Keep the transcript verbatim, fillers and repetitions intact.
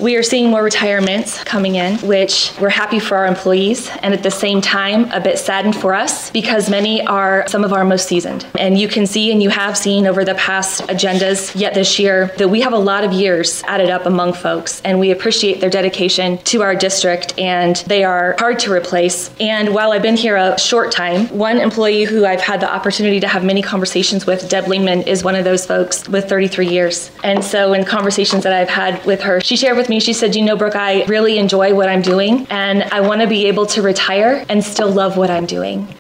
We are seeing more retirements coming in, which we're happy for our employees, and at the same time, a bit saddened for us because many are some of our most seasoned. And you can see, and you have seen over the past agendas yet this year, that we have a lot of years added up among folks, and we appreciate their dedication to our district, and they are hard to replace. And while I've been here a short time, one employee who I've had the opportunity to have many conversations with, Deb Lingman, is one of those folks with thirty-three years. And so in conversations that I've had with her, she shared with me, she said, you know, Brooke, I really enjoy what I'm doing, and I want to be able to retire and still love what I'm doing.